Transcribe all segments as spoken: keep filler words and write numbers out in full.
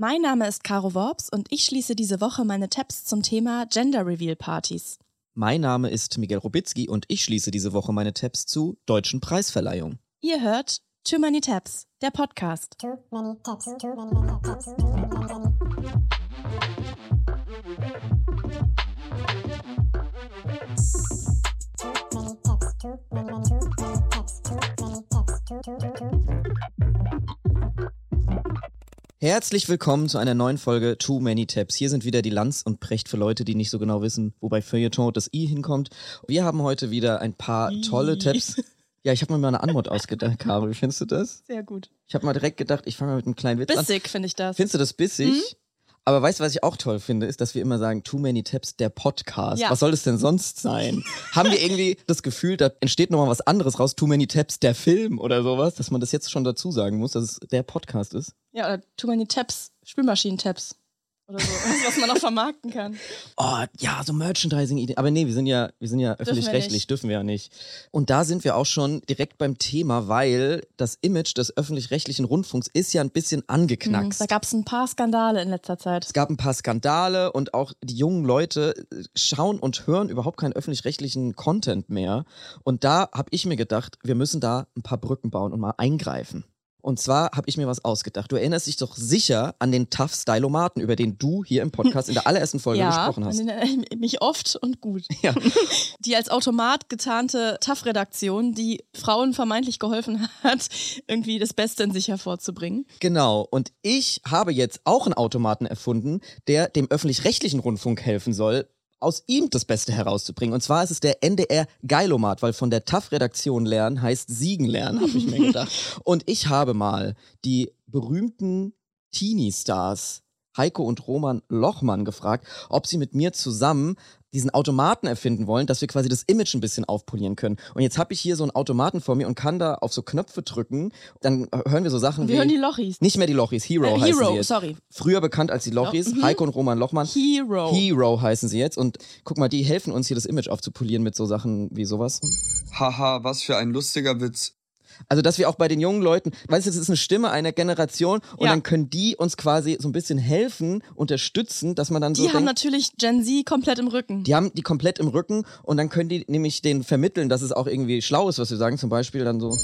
Mein Name ist Caro Worps und ich schließe diese Woche meine Tabs zum Thema Gender Reveal Partys. Mein Name ist Miguel Robitzky und ich schließe diese Woche meine Tabs zu deutschen Preisverleihungen. Ihr hört Too Many Tabs, der Podcast. Too many tabs, too many tabs, too many tabs. Herzlich willkommen zu einer neuen Folge Too Many Tabs. Hier sind wieder die Lanz und Precht für Leute, die nicht so genau wissen, wo bei Feuilleton das I hinkommt. Wir haben heute wieder ein paar tolle Tabs. Ja, ich habe mir mal eine Anmod ausgedacht, Caro. Wie findest du das? Sehr gut. Ich habe mal direkt gedacht, ich fange mal mit einem kleinen Witz an. Bissig finde ich das. Findest du das bissig? Mhm. Aber weißt du, was ich auch toll finde, ist, dass wir immer sagen, Too Many Tabs, der Podcast. Ja. Was soll das denn sonst sein? Haben wir irgendwie das Gefühl, da entsteht nochmal was anderes raus, Too Many Tabs, der Film oder sowas, dass man das jetzt schon dazu sagen muss, dass es der Podcast ist? Ja, oder Too Many Tabs, Spülmaschinen-Tabs. Oder so, was man noch vermarkten kann. Oh, ja, so Merchandising-Ideen. Aber nee, wir sind ja, wir sind ja öffentlich-rechtlich, dürfen wir ja nicht. Und da sind wir auch schon direkt beim Thema, weil das Image des öffentlich-rechtlichen Rundfunks ist ja ein bisschen angeknackst. Mhm, da gab es ein paar Skandale in letzter Zeit. Es gab ein paar Skandale und auch die jungen Leute schauen und hören überhaupt keinen öffentlich-rechtlichen Content mehr. Und da habe ich mir gedacht, wir müssen da ein paar Brücken bauen und mal eingreifen. Und zwar habe ich mir was ausgedacht. Du erinnerst dich doch sicher an den Tough Stylomaten, über den du hier im Podcast in der allerersten Folge ja, gesprochen hast. Ja, an den mich oft und gut. Ja. Die als Automat getarnte Tough-Redaktion, die Frauen vermeintlich geholfen hat, irgendwie das Beste in sich hervorzubringen. Genau. Und ich habe jetzt auch einen Automaten erfunden, der dem öffentlich-rechtlichen Rundfunk helfen soll, aus ihm das Beste herauszubringen. Und zwar ist es der N D R Geilomat, weil von der T A F-Redaktion lernen heißt Siegen lernen, habe ich mir gedacht. Und ich habe mal die berühmten Teenie-Stars Heiko und Roman Lochmann gefragt, ob sie mit mir zusammen diesen Automaten erfinden wollen, dass wir quasi das Image ein bisschen aufpolieren können. Und jetzt habe ich hier so einen Automaten vor mir und kann da auf so Knöpfe drücken. Dann hören wir so Sachen wir wie... hören die Lochis. Nicht mehr die Lochis, Hero äh, heißen Hero, sie jetzt. sorry. Früher bekannt als die Lochis, Ja, mhm. Heiko und Roman Lochmann. Hero. Hero heißen sie jetzt. Und guck mal, die helfen uns hier das Image aufzupolieren mit so Sachen wie sowas. Haha, was für ein lustiger Witz. Also, dass wir auch bei den jungen Leuten, weißt du, das ist eine Stimme einer Generation und ja. dann können die uns quasi so ein bisschen helfen, unterstützen, dass man dann so Die haben denkt, natürlich Gen Z komplett im Rücken. die haben die komplett im Rücken und dann können die nämlich denen vermitteln, dass es auch irgendwie schlau ist, was wir sagen. Zum Beispiel dann so.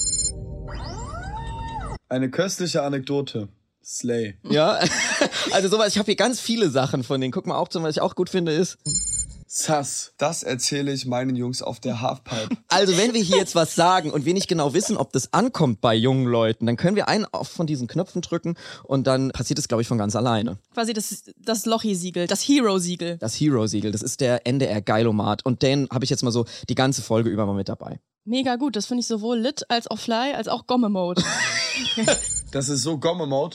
Eine köstliche Anekdote. Slay. Ja, also sowas. Ich habe hier ganz viele Sachen von denen. Guck mal, auch zum, was ich auch gut finde, ist... Sass. Das erzähle ich meinen Jungs auf der Halfpipe. Also wenn wir hier jetzt was sagen und wir nicht genau wissen, ob das ankommt bei jungen Leuten, dann können wir einen auf von diesen Knöpfen drücken und dann passiert es, glaube ich, von ganz alleine. Quasi das, das Lochi-Siegel, das Hero-Siegel. Das Hero-Siegel, das ist der N D R Geilomat und den habe ich jetzt mal so die ganze Folge über mal mit dabei. Mega gut, das finde ich sowohl lit als auch fly als auch Gomme-Mode. Das ist so Gomme-Mode.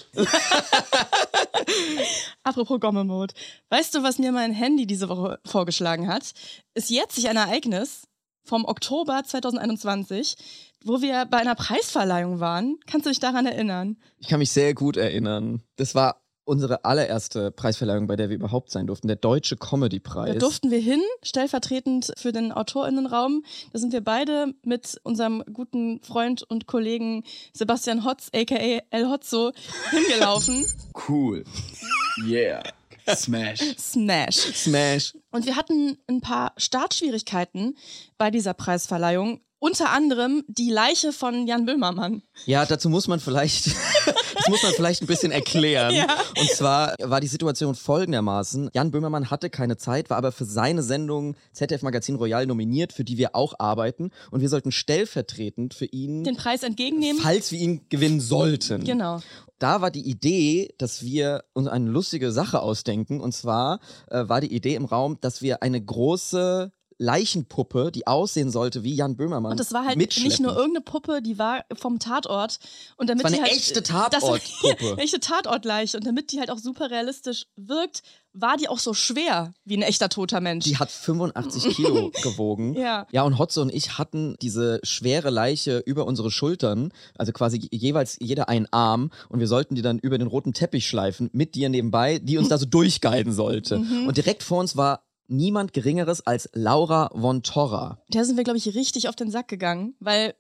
Apropos Gomme-Mode. Weißt du, was mir mein Handy diese Woche vorgeschlagen hat? Ist jetzt sich ein Ereignis vom Oktober zwanzig einundzwanzig, wo wir bei einer Preisverleihung waren. Kannst du dich daran erinnern? Ich kann mich sehr gut erinnern. Das war unsere allererste Preisverleihung, bei der wir überhaupt sein durften, der Deutsche Comedy-Preis. Da durften wir hin, stellvertretend für den AutorInnenraum. Da sind wir beide mit unserem guten Freund und Kollegen Sebastian Hotz, aka El Hotzo, hingelaufen. Cool. Yeah. Smash. Smash. Smash. Und wir hatten ein paar Startschwierigkeiten bei dieser Preisverleihung. Unter anderem die Leiche von Jan Böhmermann. Ja, dazu muss man vielleicht, das muss man vielleicht ein bisschen erklären. Ja. Und zwar war die Situation folgendermaßen. Jan Böhmermann hatte keine Zeit, war aber für seine Sendung Z D F Magazin Royal nominiert, für die wir auch arbeiten. Und wir sollten stellvertretend für ihn Den Preis entgegennehmen. falls wir ihn gewinnen sollten. Genau. Da war die Idee, dass wir uns eine lustige Sache ausdenken. Und zwar äh, war die Idee im Raum, dass wir eine große Leichenpuppe, die aussehen sollte wie Jan Böhmermann, Und das war halt mitschleppen. nicht nur irgendeine Puppe, die war vom Tatort. Und damit Das war die eine halt, echte das war Tatortpuppe. eine echte Tatortleiche. Und damit die halt auch super realistisch wirkt, war die auch so schwer wie ein echter toter Mensch. Die hat fünfundachtzig Kilo gewogen. Ja. Ja, und Hotze und ich hatten diese schwere Leiche über unsere Schultern, also quasi jeweils jeder einen Arm, und wir sollten die dann über den roten Teppich schleifen, mit dir nebenbei, die uns da so durchguiden sollte. Mhm. Und direkt vor uns war niemand Geringeres als Laura von Torra. Der sind wir, glaube ich, richtig auf den Sack gegangen, weil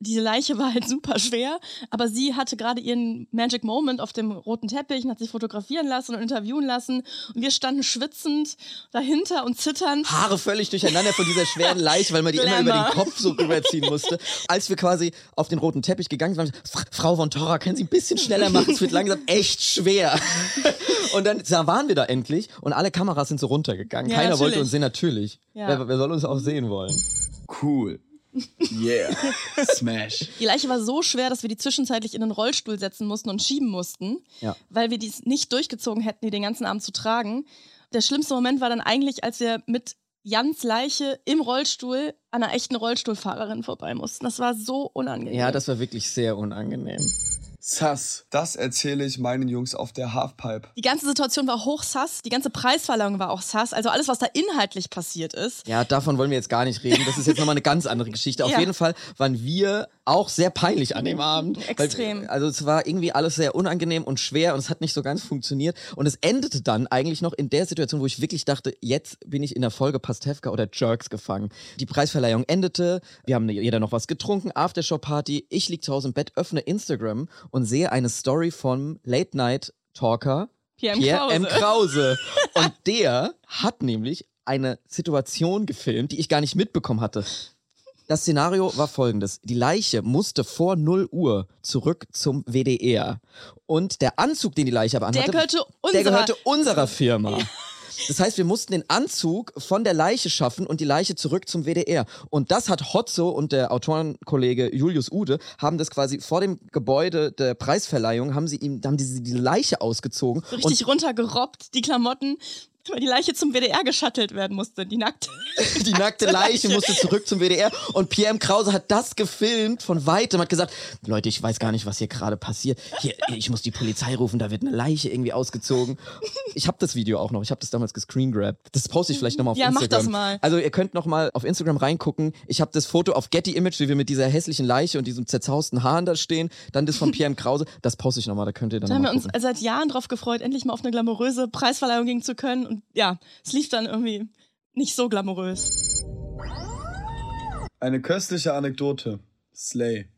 diese Leiche war halt super schwer, aber sie hatte gerade ihren Magic Moment auf dem roten Teppich und hat sich fotografieren lassen und interviewen lassen und wir standen schwitzend dahinter und zitternd. Haare völlig durcheinander von dieser schweren Leiche, weil man die Glamour. immer über den Kopf so rüberziehen musste. Als wir quasi auf den roten Teppich gegangen sind, waren wir, Frau von Torra, können Sie ein bisschen schneller machen? Es wird langsam echt schwer. Und dann da waren wir da endlich und alle Kameras sind so runtergegangen. Ja, Keiner natürlich. wollte uns sehen, natürlich. Ja. Wer, wer soll uns auch sehen wollen? Cool. Yeah. Smash. Die Leiche war so schwer, dass wir die zwischenzeitlich in einen Rollstuhl setzen mussten und schieben mussten, Ja. weil wir dies nicht durchgezogen hätten, die den ganzen Abend zu tragen. Der schlimmste Moment war dann eigentlich, als wir mit Jans Leiche im Rollstuhl an einer echten Rollstuhlfahrerin vorbei mussten. Das war so unangenehm. Ja, das war wirklich sehr unangenehm. Sass. Das erzähle ich meinen Jungs auf der Halfpipe. Die ganze Situation war hochsass, die ganze Preisverleihung war auch sass, also alles, was da inhaltlich passiert ist. Ja, davon wollen wir jetzt gar nicht reden. Das ist jetzt nochmal eine ganz andere Geschichte. Auf Ja. jeden Fall waren wir auch sehr peinlich an dem Abend. Extrem. Weil, also es war irgendwie alles sehr unangenehm und schwer und es hat nicht so ganz funktioniert. Und es endete dann eigentlich noch in der Situation, wo ich wirklich dachte, jetzt bin ich in der Folge Pastewka oder Jerks gefangen. Die Preisverleihung endete, wir haben jeder noch was getrunken, Aftershow-Party. Ich lieg zu Hause im Bett, öffne Instagram und sehe eine Story vom Late-Night-Talker Pierre M. Pierre Krause. M. Krause. Und der hat nämlich eine Situation gefilmt, die ich gar nicht mitbekommen hatte. Das Szenario war folgendes. Die Leiche musste vor null Uhr zurück zum W D R. Und der Anzug, den die Leiche aber Der anhatte, gehörte unserer, der gehörte unserer Firma. Das heißt, wir mussten den Anzug von der Leiche schaffen und die Leiche zurück zum W D R. Und das hat Hotzo und der Autorenkollege Julius Ude haben das quasi vor dem Gebäude der Preisverleihung, haben sie ihm, haben diese die Leiche ausgezogen. so richtig runtergerobbt, die Klamotten, weil die Leiche zum W D R geschattelt werden musste, die nackte. Die nackte Leiche musste zurück zum W D R und Pierre M. Krause hat das gefilmt von weitem, hat gesagt, Leute, ich weiß gar nicht, was hier gerade passiert. Hier, ich muss die Polizei rufen, da wird eine Leiche irgendwie ausgezogen. Ich habe das Video auch noch, ich habe das damals gescreengrabt. Das poste ich vielleicht nochmal auf Ja, mach Instagram. das mal. Also ihr könnt nochmal auf Instagram reingucken. Ich habe das Foto auf Getty Image, wie wir mit dieser hässlichen Leiche und diesem zerzausten Haaren da stehen. Dann das von Pierre M. Krause. Das poste ich nochmal, da könnt ihr dann Da haben wir nochmal uns gucken. seit Jahren drauf gefreut, endlich mal auf eine glamouröse Preisverleihung gehen zu können. Und ja, es lief dann irgendwie nicht so glamourös. Eine köstliche Anekdote. Slay.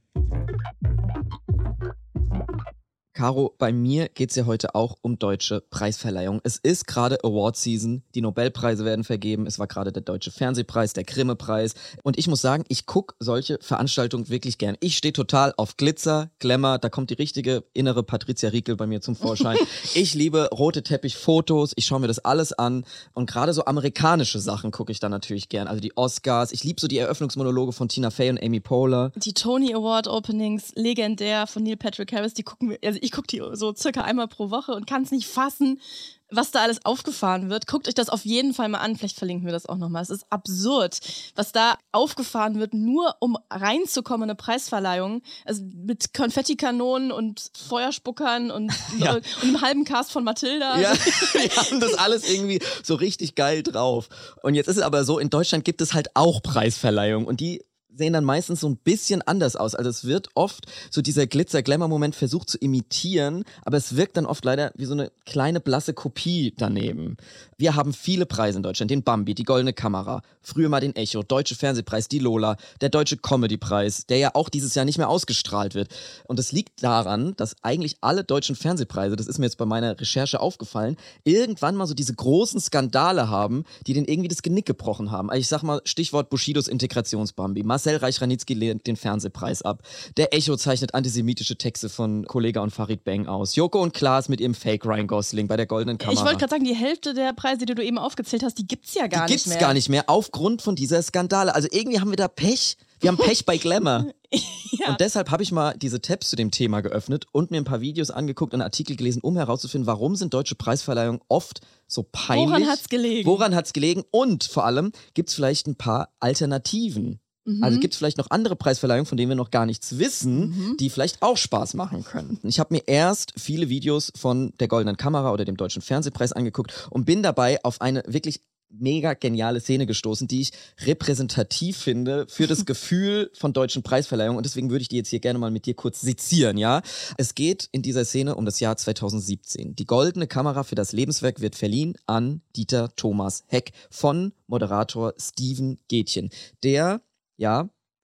Caro, bei mir geht's ja heute auch um deutsche Preisverleihung. Es ist gerade Award-Season, die Nobelpreise werden vergeben, es war gerade der Deutsche Fernsehpreis, der Grimme-Preis und ich muss sagen, ich gucke solche Veranstaltungen wirklich gern. Ich stehe total auf Glitzer, Glamour, da kommt die richtige innere Patricia Riekel bei mir zum Vorschein. Ich liebe rote Teppich-Fotos, ich schaue mir das alles an und gerade so amerikanische Sachen gucke ich da natürlich gern, also die Oscars, ich liebe so die Eröffnungsmonologe von Tina Fey und Amy Poehler. Die Tony Award Openings, legendär von Neil Patrick Harris, die gucken wir, also ich gucke die so circa einmal pro Woche und kann es nicht fassen, was da alles aufgefahren wird. Guckt euch das auf jeden Fall mal an, vielleicht verlinken wir das auch nochmal. Es ist absurd, was da aufgefahren wird, nur um reinzukommen in eine Preisverleihung. Also mit Konfettikanonen und Feuerspuckern und, Ja. und einem halben Cast von Matilda. Ja, die haben das alles irgendwie so richtig geil drauf. Und jetzt ist es aber so, in Deutschland gibt es halt auch Preisverleihungen und die sehen dann meistens so ein bisschen anders aus. Also es wird oft so dieser Glitzer-Glamour-Moment versucht zu imitieren, aber es wirkt dann oft leider wie so eine kleine blasse Kopie daneben. Wir haben viele Preise in Deutschland. Den Bambi, die Goldene Kamera, früher mal den Echo, Deutsche Fernsehpreis, die Lola, der Deutsche Comedy-Preis, der ja auch dieses Jahr nicht mehr ausgestrahlt wird. Und das liegt daran, dass eigentlich alle deutschen Fernsehpreise, das ist mir jetzt bei meiner Recherche aufgefallen, irgendwann mal so diese großen Skandale haben, die denen irgendwie das Genick gebrochen haben. Also ich sag mal, Stichwort Bushidos Integrationsbambi. Marcel Reich-Ranitzky lehnt den Fernsehpreis ab. Der Echo zeichnet antisemitische Texte von Kollega und Farid Bang aus. Joko und Klaas mit ihrem Fake Ryan Gosling bei der Goldenen Kamera. Ich wollte gerade sagen, die Hälfte der Preise, die du eben aufgezählt hast, die gibt's ja gar die nicht gibt's mehr. gar nicht mehr aufgrund von dieser Skandale. Also irgendwie haben wir da Pech. Wir haben Pech bei Glamour. Ja. Und deshalb habe ich mal diese Tabs zu dem Thema geöffnet und mir ein paar Videos angeguckt und Artikel gelesen, um herauszufinden, warum sind deutsche Preisverleihungen oft so peinlich. Woran hat's gelegen? Woran hat's gelegen? Und vor allem gibt es vielleicht ein paar Alternativen. Mhm. Also gibt es vielleicht noch andere Preisverleihungen, von denen wir noch gar nichts wissen, Mhm. die vielleicht auch Spaß machen können. Ich habe mir erst viele Videos von der Goldenen Kamera oder dem Deutschen Fernsehpreis angeguckt und bin dabei auf eine wirklich mega geniale Szene gestoßen, die ich repräsentativ finde für das Gefühl von deutschen Preisverleihungen und deswegen würde ich die jetzt hier gerne mal mit dir kurz sezieren, ja? Es geht in dieser Szene um das Jahr zweitausendsiebzehn. Die Goldene Kamera für das Lebenswerk wird verliehen an Dieter Thomas Heck von Moderator Steven Gätjen, der ja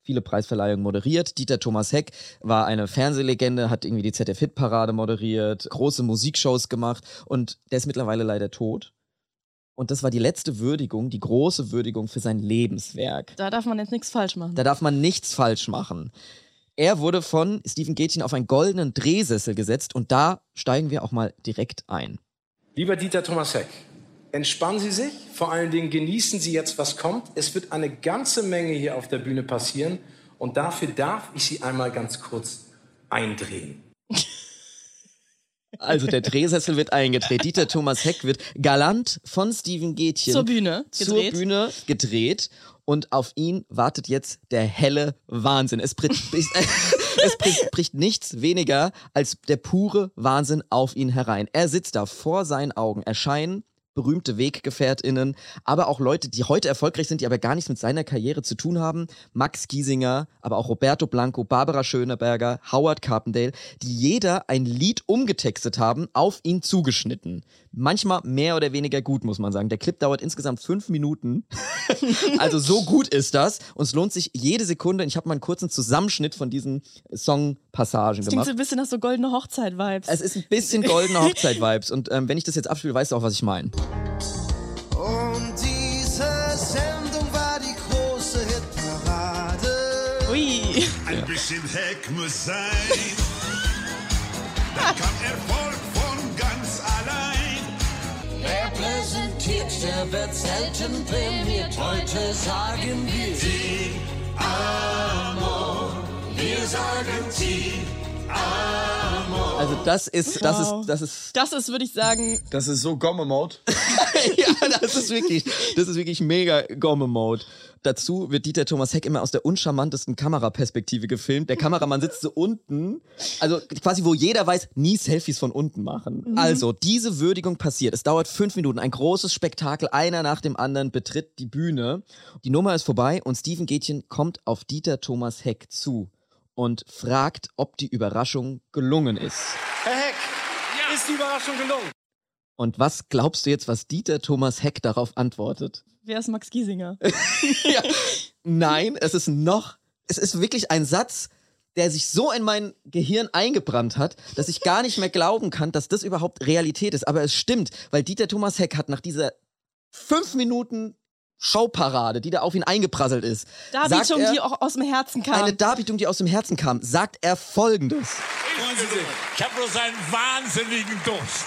viele Preisverleihungen moderiert. Dieter Thomas Heck war eine Fernsehlegende, hat irgendwie die Z D F-Hitparade moderiert, große Musikshows gemacht und der ist mittlerweile leider tot. Und das war die letzte Würdigung, die große Würdigung für sein Lebenswerk. Da darf man jetzt nichts falsch machen. Da darf man nichts falsch machen. Er wurde von Steven Gätchen auf einen goldenen Drehsessel gesetzt und da steigen wir auch mal direkt ein. Lieber Dieter Thomas Heck, entspannen Sie sich, vor allen Dingen genießen Sie jetzt, was kommt. Es wird eine ganze Menge hier auf der Bühne passieren und dafür darf ich Sie einmal ganz kurz eindrehen. Also der Drehsessel wird eingedreht. Dieter Thomas Heck wird galant von Steven Gätchen zur Bühne gedreht. zur Bühne gedreht und auf ihn wartet jetzt der helle Wahnsinn. Es bricht, es bricht, bricht nichts weniger als der pure Wahnsinn auf ihn herein. Er sitzt da, vor seinen Augen erscheinen berühmte WeggefährtInnen, aber auch Leute, die heute erfolgreich sind, die aber gar nichts mit seiner Karriere zu tun haben. Max Giesinger, aber auch Roberto Blanco, Barbara Schöneberger, Howard Carpendale, die jeder ein Lied umgetextet haben, auf ihn zugeschnitten. Manchmal mehr oder weniger gut, muss man sagen. Der Clip dauert insgesamt fünf Minuten. Also so gut ist das. Und es lohnt sich jede Sekunde. Ich habe mal einen kurzen Zusammenschnitt von diesen Songpassagen das gemacht. klingt so ein bisschen nach so goldene Hochzeit-Vibes. Es ist ein bisschen goldene Hochzeit-Vibes. Und ähm, wenn ich das jetzt abspiele, weißt du auch, was ich meine. Und diese Sendung war die große Hitparade. Ui. Ein ja. bisschen Heck muss sein. Dann kam Erfolg von ganz allein. Wer präsentiert, der wird selten prämiert. Heute sagen wir Ti amo. Wir sagen Ti amo. Also das ist, das Wow. ist, das ist... Das ist, würde ich sagen... Das ist so Gomme-Mode. Ja, das ist wirklich, das ist wirklich mega Gomme-Mode. Dazu wird Dieter Thomas Heck immer aus der uncharmantesten Kameraperspektive gefilmt. Der Kameramann sitzt so unten, also quasi wo jeder weiß, nie Selfies von unten machen. Mhm. Also, diese Würdigung passiert. Es dauert fünf Minuten, ein großes Spektakel, einer nach dem anderen betritt die Bühne. Die Nummer ist vorbei und Steven Gätchen kommt auf Dieter Thomas Heck zu und fragt, ob die Überraschung gelungen ist. Herr Heck, ja. Ist die Überraschung gelungen? Und was glaubst du jetzt, was Dieter Thomas Heck darauf antwortet? Wer ist Max Giesinger? Ja. Nein, es ist noch, es ist wirklich ein Satz, der sich so in mein Gehirn eingebrannt hat, dass ich gar nicht mehr glauben kann, dass das überhaupt Realität ist. Aber es stimmt, weil Dieter Thomas Heck hat nach dieser fünf Minuten Showparade, die da auf ihn eingeprasselt ist, Darbietung, er, die auch aus dem Herzen kam. Eine Darbietung, die aus dem Herzen kam, sagt er Folgendes. Ich habe bloß einen wahnsinnigen Durst.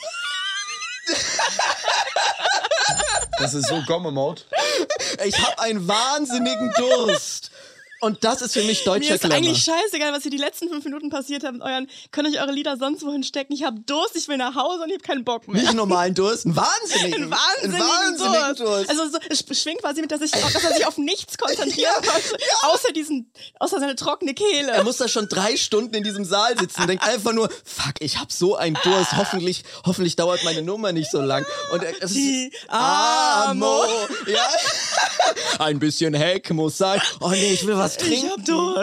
Das ist so Gomme-Mode. Ich habe einen wahnsinnigen Durst. Und das ist für mich deutscher Mir ist Glamour. eigentlich scheißegal, was hier die letzten fünf Minuten passiert hat mit euren, könnt euch eure Lieder sonst wohin stecken. Ich habe Durst, ich will nach Hause und ich habe keinen Bock mehr. Nicht normalen Durst, einen wahnsinnigen, Einen wahnsinnigen, einen wahnsinnigen Durst. Durst. Also so, es schwingt quasi mit, dass, ich, dass er sich auf nichts konzentrieren konnte, außer, diesen, außer seine trockene Kehle. Er muss da schon drei Stunden in diesem Saal sitzen und denkt einfach nur, fuck, ich hab so einen Durst, hoffentlich, hoffentlich dauert meine Nummer nicht so lang. Und er, es ist, Die Amo. Ja. Ein bisschen Heck muss sein. Oh nee, ich will was trinken. Ich hab Durst.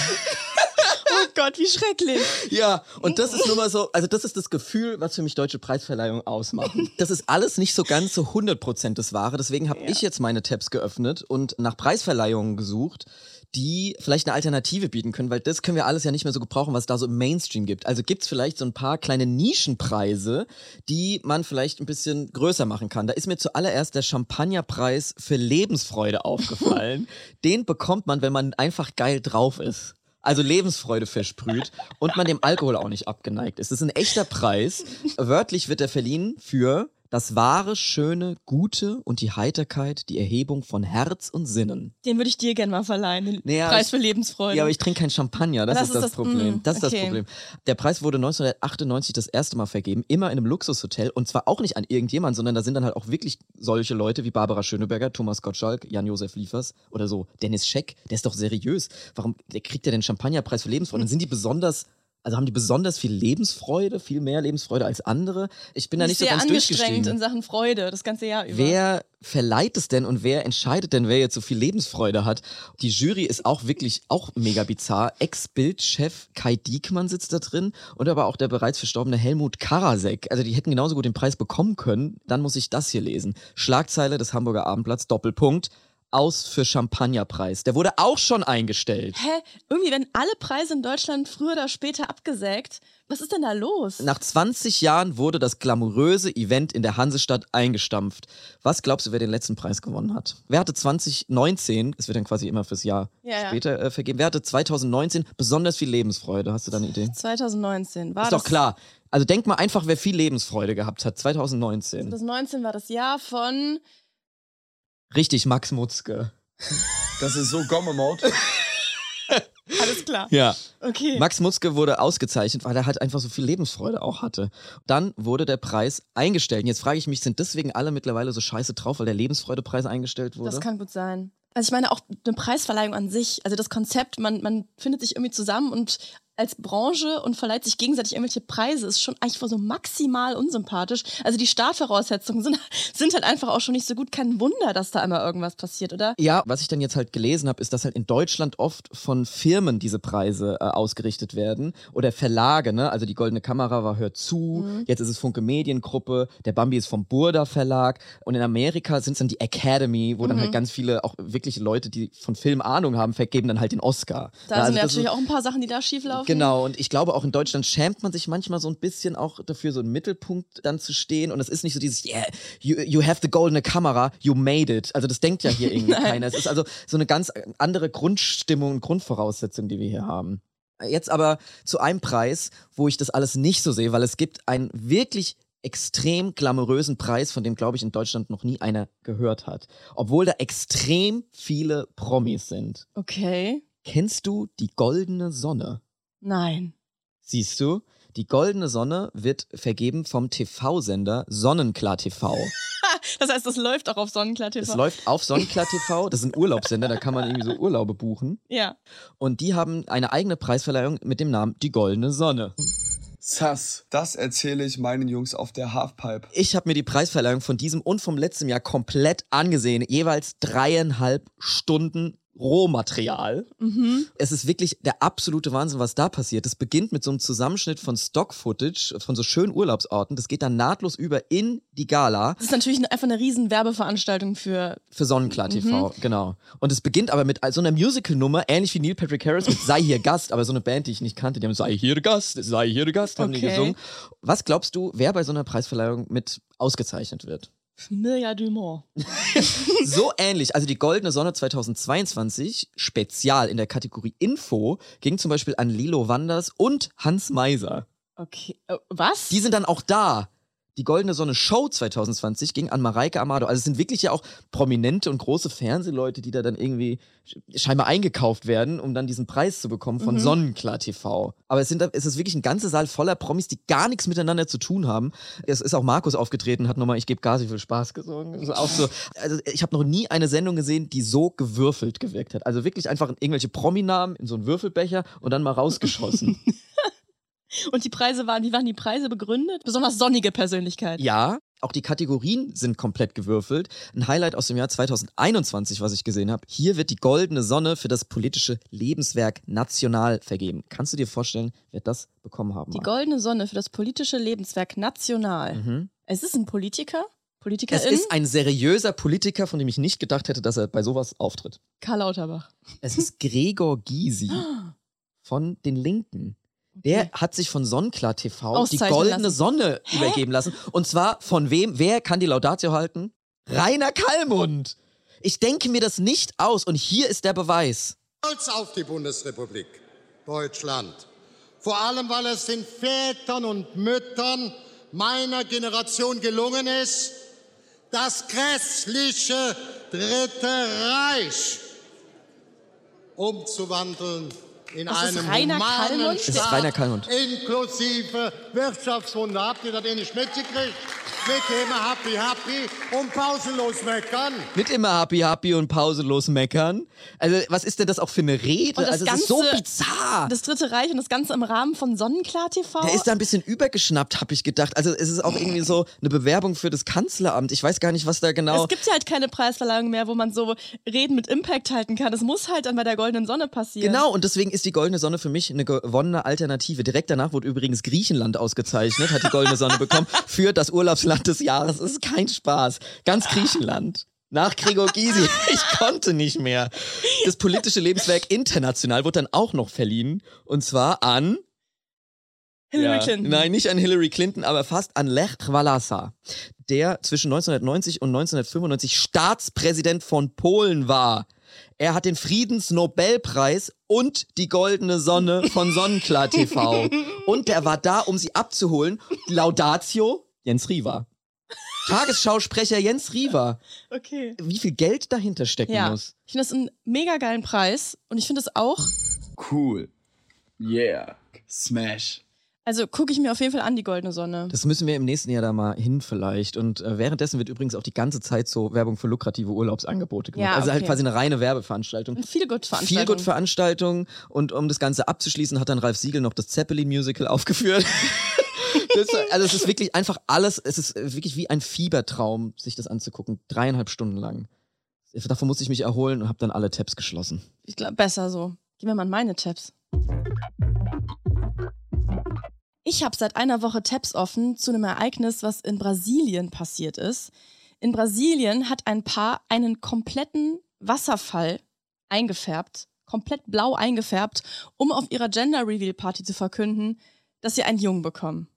Oh Gott, wie schrecklich. Ja, und das ist nur mal so, also das ist das Gefühl, was für mich deutsche Preisverleihungen ausmachen. Das ist alles nicht so ganz so hundert Prozent das Wahre, deswegen habe ja. ich jetzt meine Tabs geöffnet und nach Preisverleihungen gesucht, die vielleicht eine Alternative bieten können, weil das können wir alles ja nicht mehr so gebrauchen, was es da so im Mainstream gibt. Also gibt es vielleicht so ein paar kleine Nischenpreise, die man vielleicht ein bisschen größer machen kann. Da ist mir zuallererst der Champagnerpreis für Lebensfreude aufgefallen. Den bekommt man, wenn man einfach geil drauf ist. Also Lebensfreude versprüht und man dem Alkohol auch nicht abgeneigt ist. Das ist ein echter Preis. Wörtlich wird er verliehen für das wahre, schöne, gute und die Heiterkeit, die Erhebung von Herz und Sinnen. Den würde ich dir gerne mal verleihen, den naja, Preis ich, für Lebensfreude. Ja, aber ich trinke kein Champagner, das, das ist das, das Problem. Mm, das ist okay. das Problem. Der Preis wurde neunzehnhundertachtundneunzig das erste Mal vergeben, immer in einem Luxushotel und zwar auch nicht an irgendjemand, sondern da sind dann halt auch wirklich solche Leute wie Barbara Schöneberger, Thomas Gottschalk, Jan-Josef Liefers oder so. Dennis Scheck, der ist doch seriös. Warum der kriegt der den Champagnerpreis für Lebensfreude? Dann sind die besonders... Also haben die besonders viel Lebensfreude, viel mehr Lebensfreude als andere? Ich bin da nicht so ganz durchgestiegen. Sehr angestrengt in Sachen Freude, das ganze Jahr über. Wer verleiht es denn und wer entscheidet denn, wer jetzt so viel Lebensfreude hat? Die Jury ist auch wirklich, auch mega bizarr. Ex-Bild-Chef Kai Diekmann sitzt da drin und aber auch der bereits verstorbene Helmut Karasek. Also die hätten genauso gut den Preis bekommen können. Dann muss ich das hier lesen. Schlagzeile des Hamburger Abendblatts, Doppelpunkt. aus für Champagnerpreis. Der wurde auch schon eingestellt. Hä? Irgendwie werden alle Preise in Deutschland früher oder später abgesägt. Was ist denn da los? Nach zwanzig Jahren wurde das glamouröse Event in der Hansestadt eingestampft. Was glaubst du, wer den letzten Preis gewonnen hat? Wer hatte zwanzig neunzehn, es wird dann quasi immer fürs Jahr Ja, ja. später äh, vergeben, wer hatte zwanzig neunzehn besonders viel Lebensfreude? Hast du da eine Idee? zwanzig neunzehn war Ist das. doch klar. Also denk mal einfach, wer viel Lebensfreude gehabt hat. zwanzig neunzehn. Das neunzehn war das Jahr von. Richtig, Max Mutzke. Das ist so Gomme-Mode. Alles klar. Ja. Okay. Max Mutzke wurde ausgezeichnet, weil er halt einfach so viel Lebensfreude auch hatte. Dann wurde der Preis eingestellt. Und jetzt frage ich mich, sind deswegen alle mittlerweile so scheiße drauf, weil der Lebensfreudepreis eingestellt wurde? Das kann gut sein. Also ich meine auch eine Preisverleihung an sich, also das Konzept, man, man findet sich irgendwie zusammen und als Branche und verleiht sich gegenseitig irgendwelche Preise, ist schon eigentlich so maximal unsympathisch. Also die Startvoraussetzungen sind, sind halt einfach auch schon nicht so gut. Kein Wunder, dass da immer irgendwas passiert, oder? Ja, was ich dann jetzt halt gelesen habe, ist, dass halt in Deutschland oft von Firmen diese Preise äh, ausgerichtet werden oder Verlage, ne? Also die Goldene Kamera war Hör zu, Mhm. jetzt ist es Funke Mediengruppe, der Bambi ist vom Burda Verlag und in Amerika sind es dann die Academy, wo dann Mhm. halt ganz viele auch wirkliche Leute, die von Film Ahnung haben, vergeben dann halt den Oscar. Da Ja, sind also das natürlich ist- auch ein paar Sachen, die da schief laufen. Genau, und ich glaube auch in Deutschland schämt man sich manchmal so ein bisschen auch dafür, so im Mittelpunkt dann zu stehen. Und es ist nicht so dieses, yeah, you, you have the goldene Kamera, you made it. Also das denkt ja hier irgendwie keiner. Es ist also so eine ganz andere Grundstimmung und Grundvoraussetzung, die wir hier haben. Jetzt aber zu einem Preis, wo ich das alles nicht so sehe, weil es gibt einen wirklich extrem glamourösen Preis, von dem, glaube ich, in Deutschland noch nie einer gehört hat. Obwohl da extrem viele Promis sind. Okay. Kennst du die Goldene Sonne? Nein. Siehst du, die Goldene Sonne wird vergeben vom T V-Sender Sonnenklar T V. Das heißt, das läuft auch auf Sonnenklar T V. Es läuft auf Sonnenklar T V, das ist ein Urlaubssender, da kann man irgendwie so Urlaube buchen. Ja. Und die haben eine eigene Preisverleihung mit dem Namen Die Goldene Sonne. Sass, das erzähle ich meinen Jungs auf der Halfpipe. Ich habe mir die Preisverleihung von diesem und vom letzten Jahr komplett angesehen. Jeweils dreieinhalb Stunden Rohmaterial. Mhm. Es ist wirklich der absolute Wahnsinn, was da passiert. Es beginnt mit so einem Zusammenschnitt von Stock-Footage, von so schönen Urlaubsorten. Das geht dann nahtlos über in die Gala. Das ist natürlich eine, einfach eine riesen Werbeveranstaltung für. Für Sonnenklar T V, genau. Und es beginnt aber mit so einer Musical-Nummer, ähnlich wie Neil Patrick Harris mit Sei hier Gast, aber so eine Band, die ich nicht kannte. Die haben Sei hier Gast, Sei hier Gast, haben die Okay. gesungen. Was glaubst du, wer bei so einer Preisverleihung mit ausgezeichnet wird? Mirja Dumont. So ähnlich, also die Goldene Sonne zweitausendzweiundzwanzig, spezial in der Kategorie Info, ging zum Beispiel an Lilo Wanders und Hans Meiser. Okay. Äh, was? Die sind dann auch da. Die Goldene Sonne Show zwanzig zwanzig ging an Mareike Amado. Also es sind wirklich ja auch prominente und große Fernsehleute, die da dann irgendwie scheinbar eingekauft werden, um dann diesen Preis zu bekommen von Mhm. Sonnenklar T V. Aber es, sind, es ist wirklich ein ganzer Saal voller Promis, die gar nichts miteinander zu tun haben. Es ist auch Markus aufgetreten, hat nochmal Ich gebe Gas, wie viel Spaß gesungen. Also auch so, also ich habe noch nie eine Sendung gesehen, die so gewürfelt gewirkt hat. Also wirklich einfach irgendwelche Prominamen in so einen Würfelbecher und dann mal rausgeschossen. Und die Preise waren, wie waren die Preise begründet? Besonders sonnige Persönlichkeit. Ja, auch die Kategorien sind komplett gewürfelt. Ein Highlight aus dem Jahr zweitausendeinundzwanzig, was ich gesehen habe. Hier wird die Goldene Sonne für das politische Lebenswerk national vergeben. Kannst du dir vorstellen, wer das bekommen haben Die mag? Goldene Sonne für das politische Lebenswerk national. Mhm. Es ist ein Politiker? Politikerin? Es ist ein seriöser Politiker, von dem ich nicht gedacht hätte, dass er bei sowas auftritt. Karl Lauterbach. Es ist Gregor Gysi von den Linken. Der Okay. hat sich von Sonnenklar T V die Auszeichnen Goldene lassen. Sonne übergeben lassen. Und zwar von wem? Wer kann die Laudatio halten? Rainer Kallmund. Ich denke mir das nicht aus. Und hier ist der Beweis. Stolz auf die Bundesrepublik Deutschland. Vor allem, weil es den Vätern und Müttern meiner Generation gelungen ist, das grässliche Dritte Reich umzuwandeln in Das ist einen Rainer humanen Kallmund? Das ist Staat Rainer Kallmund. inklusive Wirtschaftswunder. Habt ihr das eh nicht mitgekriegt? Mit immer happy, happy und pausenlos meckern. Mit immer happy, happy und pausenlos meckern. Also, was ist denn das auch für eine Rede? Und das Also, es ist so Ganze- bizarr. Das Dritte Reich und das Ganze im Rahmen von Sonnenklar T V. Der ist da ein bisschen übergeschnappt, habe ich gedacht. Also, es ist auch irgendwie so eine Bewerbung für das Kanzleramt. Ich weiß gar nicht, was da genau. Es gibt ja halt keine Preisverleihung mehr, wo man so Reden mit Impact halten kann. Das muss halt dann bei der Goldenen Sonne passieren. Genau, und deswegen ist die Goldene Sonne für mich eine gewonnene Alternative. Direkt danach wurde übrigens Griechenland ausgezeichnet, hat die Goldene Sonne bekommen für das Urlaubsland des Jahres. Das ist kein Spaß. Ganz Griechenland. Nach Gregor Gysi. Ich konnte nicht mehr. Das politische Lebenswerk international wurde dann auch noch verliehen. Und zwar an... Hillary ja, Clinton. Nein, nicht an Hillary Clinton, aber fast an Lech Walesa, der zwischen neunzehnhundertneunzig und neunzehnhundertfünfundneunzig Staatspräsident von Polen war. Er hat den Friedensnobelpreis und die Goldene Sonne von Sonnenklar T V. Und der war da, um sie abzuholen. Laudatio Jens Riva. Tagesschausprecher Jens Riva. Okay. Wie viel Geld dahinter stecken Ja, muss. ich finde das einen mega geilen Preis und ich finde es auch, Cool. Yeah. Smash. also gucke ich mir auf jeden Fall an, die Goldene Sonne. Das müssen wir im nächsten Jahr da mal hin vielleicht. Und äh, währenddessen wird übrigens auch die ganze Zeit so Werbung für lukrative Urlaubsangebote gemacht. Ja, Also halt okay. quasi eine reine Werbeveranstaltung. Und viele gut Veranstaltungen. Viel gut Veranstaltung und um das Ganze abzuschließen, hat dann Ralf Siegel noch das Zeppelin-Musical aufgeführt. Das, also es ist wirklich einfach alles, es ist wirklich wie ein Fiebertraum, sich das anzugucken. Dreieinhalb Stunden lang. Davon musste ich mich erholen und habe dann alle Tabs geschlossen. Ich glaube, besser so. Gib mir mal meine Tabs. Ich habe seit einer Woche Tabs offen zu einem Ereignis, was in Brasilien passiert ist. In Brasilien hat ein Paar einen kompletten Wasserfall eingefärbt, komplett blau eingefärbt, um auf ihrer Gender-Reveal-Party zu verkünden, dass sie einen Jungen bekommen.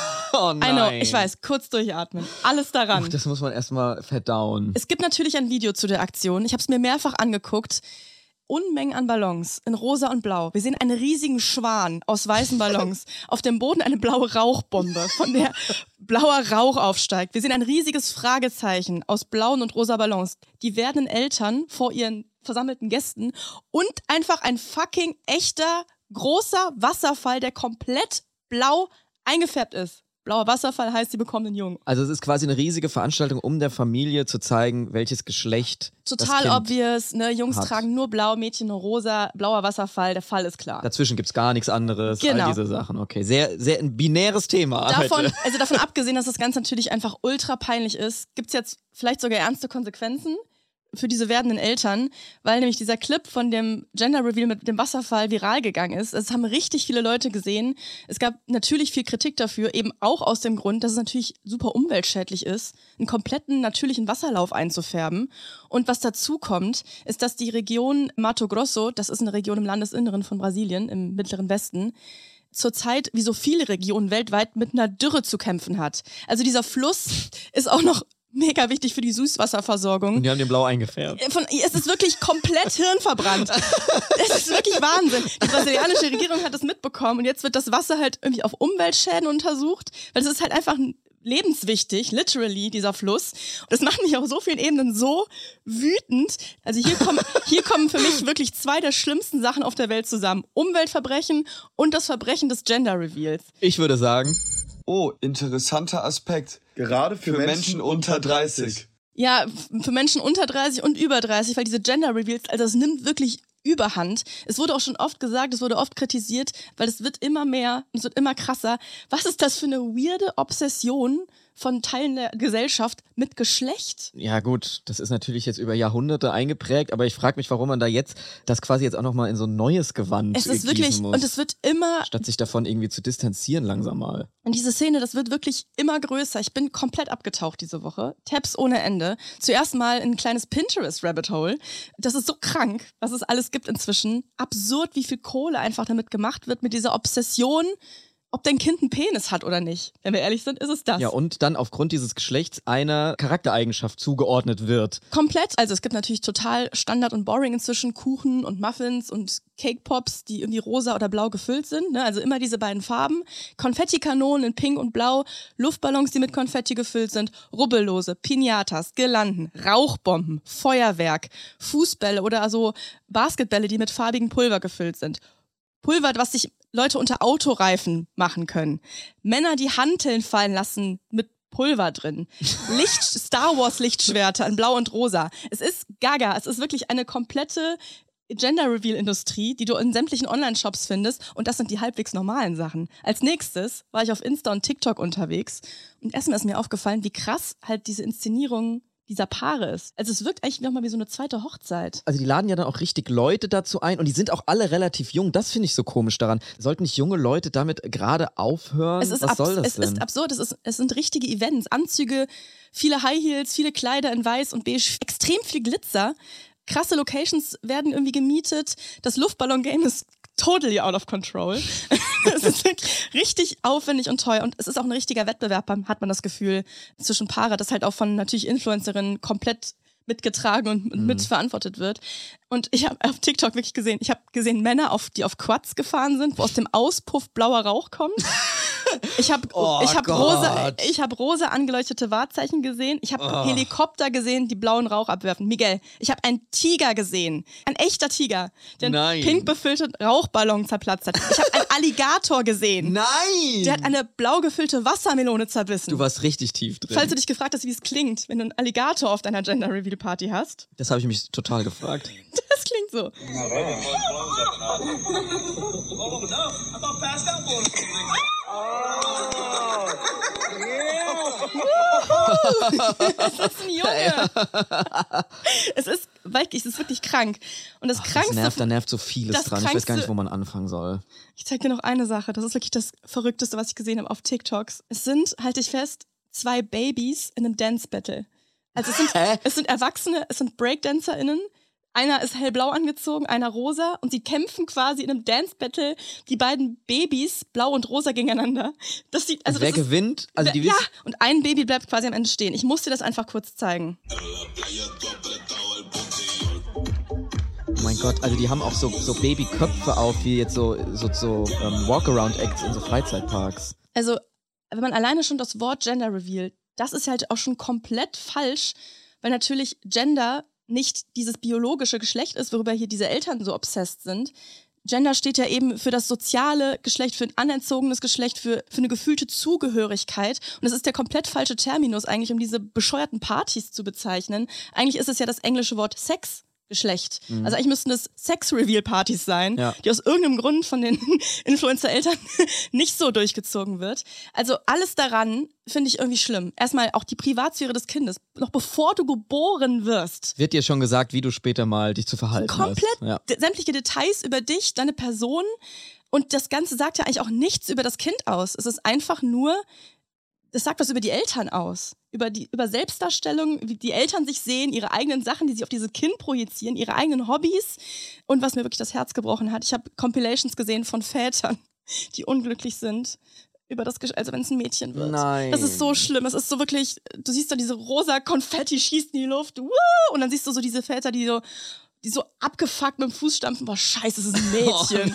Oh I nein. know, ich weiß, kurz durchatmen. Alles daran. Uch, das muss man erstmal verdauen. Es gibt natürlich ein Video zu der Aktion. Ich habe es mir mehrfach angeguckt. Unmengen an Ballons in rosa und blau. Wir sehen einen riesigen Schwan aus weißen Ballons. Auf dem Boden eine blaue Rauchbombe, von der blauer Rauch aufsteigt. Wir sehen ein riesiges Fragezeichen aus blauen und rosa Ballons. Die werdenden Eltern vor ihren versammelten Gästen und einfach ein fucking echter, großer Wasserfall, der komplett blau eingefärbt ist. Blauer Wasserfall heißt, sie bekommen einen Jungen. Also es ist quasi eine riesige Veranstaltung, um der Familie zu zeigen, welches Geschlecht Total das Kind obvious, ne? Jungs hat. tragen nur blau, Mädchen nur rosa, blauer Wasserfall, der Fall ist klar. Dazwischen gibt's gar nichts anderes, Genau. all diese Sachen. Okay, sehr, sehr ein binäres Thema Davon, heute. also davon abgesehen, dass das Ganze natürlich einfach ultra peinlich ist, gibt's jetzt vielleicht sogar ernste Konsequenzen für diese werdenden Eltern, weil nämlich dieser Clip von dem Gender Reveal mit dem Wasserfall viral gegangen ist. Es haben richtig viele Leute gesehen. Es gab natürlich viel Kritik dafür, eben auch aus dem Grund, dass es natürlich super umweltschädlich ist, einen kompletten natürlichen Wasserlauf einzufärben. Und was dazu kommt, ist, dass die Region Mato Grosso, das ist eine Region im Landesinneren von Brasilien, im mittleren Westen, zurzeit, wie so viele Regionen weltweit, mit einer Dürre zu kämpfen hat. Also dieser Fluss ist auch noch mega wichtig für die Süßwasserversorgung. Und die haben den blau eingefärbt. Von, es ist wirklich komplett hirnverbrannt. Es ist wirklich Wahnsinn. Die brasilianische Regierung hat das mitbekommen und jetzt wird das Wasser halt irgendwie auf Umweltschäden untersucht, weil es ist halt einfach lebenswichtig, literally, dieser Fluss. Und das macht mich auf so vielen Ebenen so wütend. Also hier kommen, hier kommen für mich wirklich zwei der schlimmsten Sachen auf der Welt zusammen. Umweltverbrechen und das Verbrechen des Gender Reveals. Ich würde sagen, Oh, interessanter Aspekt. Gerade für, Für Menschen, Menschen unter dreißig. Ja, f- für Menschen unter dreißig und über dreißig, weil diese Gender Reveals, also es nimmt wirklich Überhand. Es wurde auch schon oft gesagt, es wurde oft kritisiert, weil es wird immer mehr, es wird immer krasser. Was ist das für eine weirde Obsession von Teilen der Gesellschaft mit Geschlecht? ja gut, das ist natürlich jetzt über Jahrhunderte eingeprägt, aber ich frage mich, warum man da jetzt das quasi jetzt auch nochmal in so ein neues Gewand Es ist gießen wirklich, muss, und es wird immer, statt sich davon irgendwie zu distanzieren langsam mal. und diese Szene, das wird wirklich immer größer. Ich bin komplett abgetaucht diese Woche. Tabs ohne Ende. Zuerst mal ein kleines Pinterest-Rabbit-Hole. Das ist so krank, was es alles gibt inzwischen. Absurd, wie viel Kohle einfach damit gemacht wird, mit dieser Obsession, ob dein Kind einen Penis hat oder nicht. Wenn wir ehrlich sind, ist es das. Ja, und dann aufgrund dieses Geschlechts einer Charaktereigenschaft zugeordnet wird. Komplett. Also es gibt natürlich total Standard und boring inzwischen Kuchen und Muffins und Cake Pops, die irgendwie rosa oder blau gefüllt sind. Ne? Also immer diese beiden Farben. Konfettikanonen in Pink und Blau, Luftballons, die mit Konfetti gefüllt sind, Rubbellose, Pinatas, Girlanden, Rauchbomben, Feuerwerk, Fußbälle oder also Basketbälle, die mit farbigem Pulver gefüllt sind. Pulver, was sich Leute unter Autoreifen machen können. Männer, die Hanteln fallen lassen mit Pulver drin. Licht, Star Wars Lichtschwerter in Blau und Rosa. Es ist gaga. Es ist wirklich eine komplette Gender-Reveal-Industrie, die du in sämtlichen Online-Shops findest. Und das sind die halbwegs normalen Sachen. Als nächstes war ich auf Insta und TikTok unterwegs. Und erstmal ist mir aufgefallen, wie krass halt diese Inszenierungen dieser Paare ist. Also es wirkt eigentlich nochmal wie so eine zweite Hochzeit. Also die laden ja dann auch richtig Leute dazu ein und die sind auch alle relativ jung. Das finde ich so komisch daran. Sollten nicht junge Leute damit gerade aufhören? Es ist Was soll das es denn? ist absurd. Es, ist, es sind richtige Events. Anzüge, viele High Heels, viele Kleider in weiß und beige, extrem viel Glitzer. Krasse Locations werden irgendwie gemietet. Das Luftballon-Game ist totally out of control. Es ist wirklich richtig aufwendig und teuer und es ist auch ein richtiger Wettbewerb, hat man das Gefühl, zwischen Paare, das halt auch von natürlich Influencerinnen komplett mitgetragen und Mhm. mitverantwortet wird. Und ich habe auf TikTok wirklich gesehen, ich habe gesehen Männer, auf, die auf Quads gefahren sind, wo aus dem Auspuff blauer Rauch kommt. Ich habe Oh ich hab Gott. rosa, ich hab rosa angeleuchtete Wahrzeichen gesehen. Ich habe Oh. Helikopter gesehen, die blauen Rauch abwerfen. Miguel, ich habe einen Tiger gesehen. Ein echter Tiger, der Nein. einen pink befüllten Rauchballon zerplatzt hat. Ich habe einen Alligator gesehen. Nein! Der hat eine blau gefüllte Wassermelone zerbissen. Du warst richtig tief drin. Falls du dich gefragt hast, wie es klingt, wenn du einen Alligator auf deiner Gender Reveal Party hast. Das habe ich mich total gefragt. Das klingt so. Es ist ein Junge. Es ist, wirklich, es ist wirklich krank. Und das Ach, das Krankste, nervt, da nervt so vieles das dran. Ich weiß gar nicht, Krankste- wo man anfangen soll. ich zeig dir noch eine Sache, das ist wirklich das Verrückteste, was ich gesehen habe auf TikToks. Es sind, halte ich fest, zwei Babys in einem Dance-Battle. Also es sind, Hä? es sind Erwachsene, es sind BreakdancerInnen. Einer ist hellblau angezogen, einer rosa und sie kämpfen quasi in einem Dance-Battle, die beiden Babys, blau und rosa gegeneinander. Das sieht, also Und wer das ist, gewinnt? Also die ja, wissen- und ein Baby bleibt quasi am Ende stehen. Ich muss dir das einfach kurz zeigen. Oh mein Gott, also die haben auch so, so Babyköpfe auf, wie jetzt so, so, so ähm, Walkaround-Acts in so Freizeitparks. Also, wenn man alleine schon das Wort Gender revealed, das ist halt auch schon komplett falsch, weil natürlich Gender nicht dieses biologische Geschlecht ist, worüber hier diese Eltern so obsessed sind. Gender steht ja eben für das soziale Geschlecht, für ein anerzogenes Geschlecht, für, für eine gefühlte Zugehörigkeit. Und das ist der komplett falsche Terminus eigentlich, um diese bescheuerten Partys zu bezeichnen. Eigentlich ist es ja das englische Wort Sex. Geschlecht. Mhm. Also eigentlich müssten das Sex-Reveal-Partys sein, Ja. die aus irgendeinem Grund von den Influencer-Eltern nicht so durchgezogen wird. Also alles daran finde ich irgendwie schlimm. Erstmal auch die Privatsphäre des Kindes. Noch bevor du geboren wirst. Wird dir schon gesagt, wie du später mal dich zu verhalten Komplett hast. Ja. d- sämtliche Details über dich, deine Person. Und das Ganze sagt ja eigentlich auch nichts über das Kind aus. Es ist einfach nur, das sagt was über die Eltern aus. Über die über Selbstdarstellung, wie die Eltern sich sehen, ihre eigenen Sachen, die sie auf dieses Kind projizieren, ihre eigenen Hobbys. Und was mir wirklich das Herz gebrochen hat, ich habe Compilations gesehen von Vätern, die unglücklich sind. Über das Gesch- also wenn es ein Mädchen wird. Nein. Das ist so schlimm. Es ist so wirklich, du siehst da diese rosa Konfetti schießt in die Luft. Woo! Und dann siehst du so diese Väter, die so, die so abgefuckt mit dem Fuß stampfen. Boah, scheiße, es ist ein Mädchen.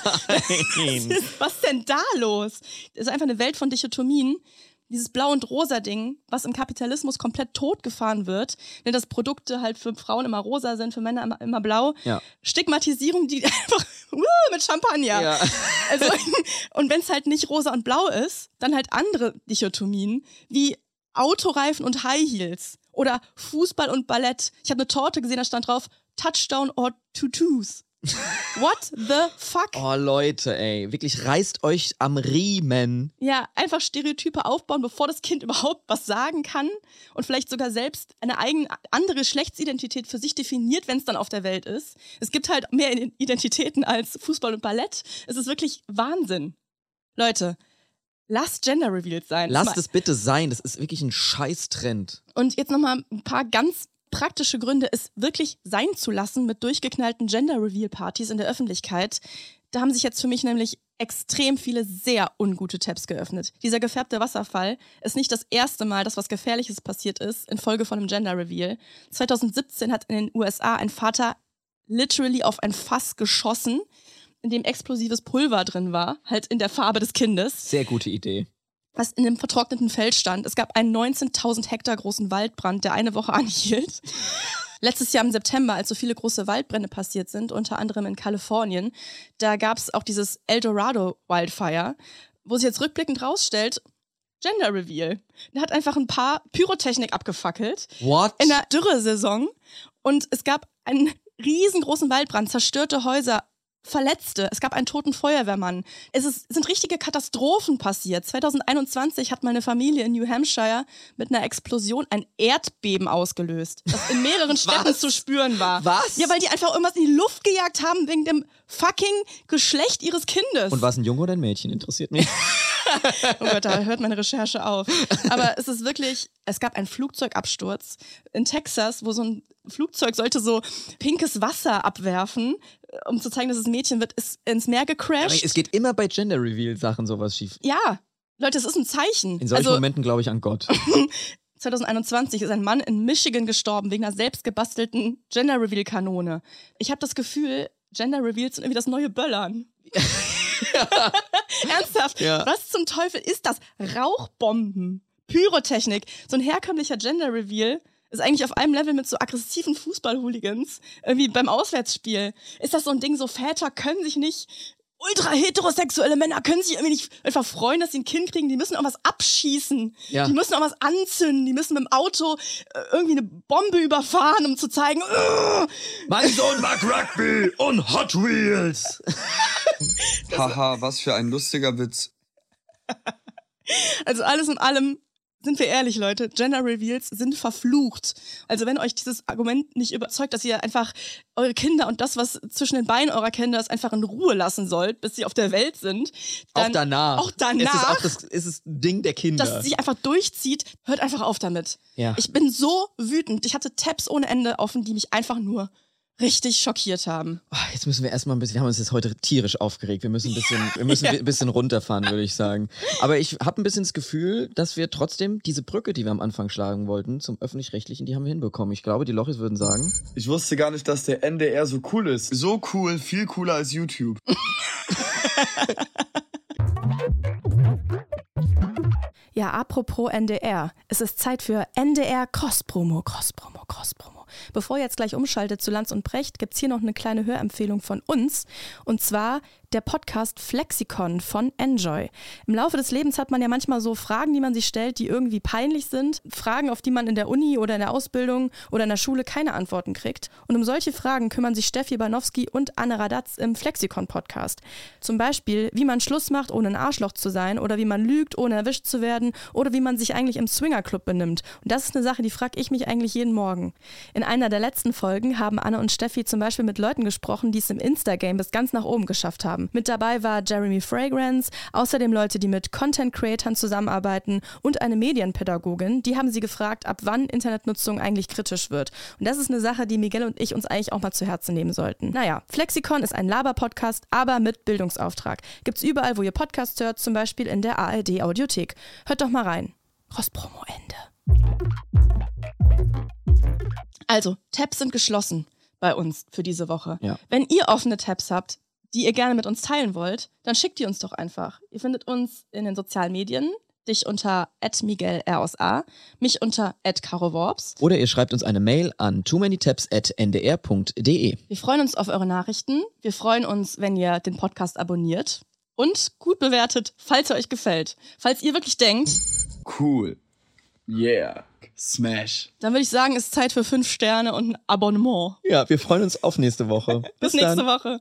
Nein. Was ist denn da los? Das ist einfach eine Welt von Dichotomien. Dieses Blau- und Rosa-Ding, was im Kapitalismus komplett totgefahren wird, ne, dass Produkte halt für Frauen immer rosa sind, für Männer immer, immer blau. Ja. Stigmatisierung, die einfach uh, mit Champagner. Ja. Also, und wenn es halt nicht rosa und blau ist, dann halt andere Dichotomien, wie Autoreifen und High Heels oder Fußball und Ballett. Ich habe eine Torte gesehen, da stand drauf Touchdown or Tutus. What the fuck? Oh Leute, ey, wirklich reißt euch am Riemen. Ja, einfach Stereotype aufbauen, bevor das Kind überhaupt was sagen kann und vielleicht sogar selbst eine eigene andere Geschlechtsidentität für sich definiert, wenn es dann auf der Welt ist. Es gibt halt mehr Identitäten als Fußball und Ballett. Es ist wirklich Wahnsinn. Leute, lasst Gender Reveals sein. Lasst es bitte sein, das ist wirklich ein Scheiß-Trend. Und jetzt nochmal ein paar ganz praktische Gründe, es wirklich sein zu lassen mit durchgeknallten Gender-Reveal-Partys in der Öffentlichkeit. Da haben sich jetzt für mich nämlich extrem viele sehr ungute Tabs geöffnet. Dieser gefärbte Wasserfall ist nicht das erste Mal, dass was Gefährliches passiert ist infolge von einem Gender-Reveal. zwanzig siebzehn hat in den U S A ein Vater literally auf ein Fass geschossen, in dem explosives Pulver drin war, halt in der Farbe des Kindes. Sehr gute Idee. Was in einem vertrockneten Feld stand. Es gab einen neunzehntausend Hektar großen Waldbrand, der eine Woche anhielt. Letztes Jahr im September, als so viele große Waldbrände passiert sind, unter anderem in Kalifornien, da gab es auch dieses El Dorado Wildfire, wo sich jetzt rückblickend rausstellt, Gender Reveal. Der hat einfach ein paar Pyrotechnik abgefackelt. What? In der Dürresaison. Und es gab einen riesengroßen Waldbrand, zerstörte Häuser, Verletzte, es gab einen toten Feuerwehrmann. Es ist, sind richtige Katastrophen passiert. zwanzig einundzwanzig hat meine Familie in New Hampshire mit einer Explosion ein Erdbeben ausgelöst, das in mehreren Städten zu spüren war. Was? Ja, weil die einfach irgendwas in die Luft gejagt haben wegen dem fucking Geschlecht ihres Kindes. Und war es ein Junge oder ein Mädchen? Interessiert mich. Oh Gott, da hört meine Recherche auf. Aber es ist wirklich, es gab einen Flugzeugabsturz in Texas, wo so ein Flugzeug sollte so pinkes Wasser abwerfen, um zu zeigen, dass es ein Mädchen wird, ist ins Meer gecrashed. Aber es geht immer bei Gender-Reveal-Sachen sowas schief. Ja, Leute, es ist ein Zeichen. In solchen also, Momenten glaube ich an Gott. zwanzig einundzwanzig ist ein Mann in Michigan gestorben wegen einer selbstgebastelten Gender-Reveal-Kanone. Ich habe das Gefühl, Gender-Reveals sind irgendwie das neue Böllern. Ernsthaft? Ja. Was zum Teufel ist das? Rauchbomben, Pyrotechnik, so ein herkömmlicher Gender-Reveal ist eigentlich auf einem Level mit so aggressiven Fußball-Hooligans, irgendwie beim Auswärtsspiel. Ist das so ein Ding, so Väter können sich nicht, ultra-heterosexuelle Männer können sich irgendwie nicht einfach freuen, dass sie ein Kind kriegen, die müssen auch was abschießen, Ja. die müssen auch was anzünden, die müssen mit dem Auto äh, irgendwie eine Bombe überfahren, um zu zeigen, uh, Mein Sohn mag Rugby und Hot Wheels. Haha, was für ein lustiger Witz. also alles in allem, sind wir ehrlich, Leute, Gender Reveals sind verflucht. Also wenn euch dieses Argument nicht überzeugt, dass ihr einfach eure Kinder und das, was zwischen den Beinen eurer Kinder ist, einfach in Ruhe lassen sollt, bis sie auf der Welt sind. Dann Auch danach. Auch danach. Es ist auch das, es ist ein Ding der Kinder. dass es sich einfach durchzieht, hört einfach auf damit. Ja. Ich bin so wütend. Ich hatte Tabs ohne Ende offen, die mich einfach nur richtig schockiert haben. Oh, jetzt müssen wir erstmal ein bisschen, wir haben uns jetzt heute tierisch aufgeregt. Wir müssen ein bisschen, wir müssen ein bisschen runterfahren, würde ich sagen. Aber ich habe ein bisschen das Gefühl, dass wir trotzdem diese Brücke, die wir am Anfang schlagen wollten, zum Öffentlich-Rechtlichen, die haben wir hinbekommen. Ich glaube, die Lochis würden sagen. Ich wusste gar nicht, dass der N D R so cool ist. So cool, viel cooler als YouTube. Ja, apropos N D R. Es ist Zeit für N D R Cross-Promo, Cross-Promo, Cross-Promo. Bevor ihr jetzt gleich umschaltet zu Lanz und Precht, gibt's hier noch eine kleine Hörempfehlung von uns. Und zwar der Podcast Flexikon von Enjoy. Im Laufe des Lebens hat man ja manchmal so Fragen, die man sich stellt, die irgendwie peinlich sind. Fragen, auf die man in der Uni oder in der Ausbildung oder in der Schule keine Antworten kriegt. Und um solche Fragen kümmern sich Steffi Banowski und Anne Radatz im Flexikon-Podcast. Zum Beispiel, wie man Schluss macht, ohne ein Arschloch zu sein, oder wie man lügt, ohne erwischt zu werden, oder wie man sich eigentlich im Swingerclub benimmt. Und das ist eine Sache, die frage ich mich eigentlich jeden Morgen. In einer der letzten Folgen haben Anne und Steffi zum Beispiel mit Leuten gesprochen, die es im Insta-Game bis ganz nach oben geschafft haben. Mit dabei war Jeremy Fragrance, außerdem Leute, die mit Content-Creatern zusammenarbeiten und eine Medienpädagogin. Die haben sie gefragt, ab wann Internetnutzung eigentlich kritisch wird. Und das ist eine Sache, die Miguel und ich uns eigentlich auch mal zu Herzen nehmen sollten. Naja, Flexikon ist ein Laber-Podcast, aber mit Bildungsauftrag. Gibt's überall, wo ihr Podcasts hört, zum Beispiel in der A R D-Audiothek. Hört doch mal rein. Cross-Promo Ende. Also, Tabs sind geschlossen bei uns für diese Woche. Ja. Wenn ihr offene Tabs habt, die ihr gerne mit uns teilen wollt, dann schickt die uns doch einfach. Ihr findet uns in den sozialen Medien, dich unter at miguel r aus a, mich unter at caroworps. Oder ihr schreibt uns eine Mail an too many tabs at n d r punkt d e. Wir freuen uns auf eure Nachrichten. Wir freuen uns, wenn ihr den Podcast abonniert und gut bewertet, falls er euch gefällt. Falls ihr wirklich denkt, Cool. Yeah. Smash. dann würde ich sagen, es ist Zeit für fünf Sterne und ein Abonnement. Ja, wir freuen uns auf nächste Woche. Bis nächste Woche.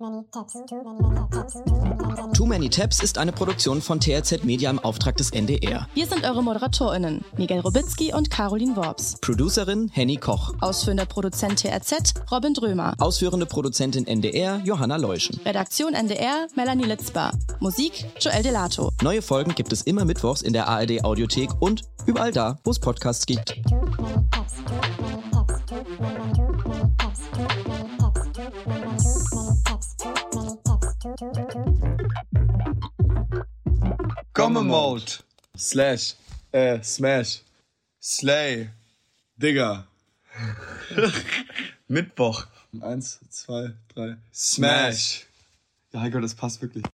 Too many tabs, too many tabs, too many tabs. Too Many Tabs ist eine Produktion von T R Z Media im Auftrag des N D R. Wir sind eure ModeratorInnen, Miguel Robitzky und Caroline Worps. Producerin Henny Koch. Ausführender Produzent T R Z, Robin Drömer. Ausführende Produzentin N D R, Johanna Leuschen. Redaktion N D R, Melanie Litzbar. Musik, Joel Delato. Neue Folgen gibt es immer mittwochs in der A R D-Audiothek und überall da, wo es Podcasts gibt. Too many tabs, too many tabs, too many tabs, too many tabs, too many tabs, too many tabs, too many tabs, too, too, too. Gomme Mode. Slash. Äh, Smash. Slay. Digga. Mittwoch. Eins, zwei, drei. Smash. Ja, Heiko, das passt wirklich.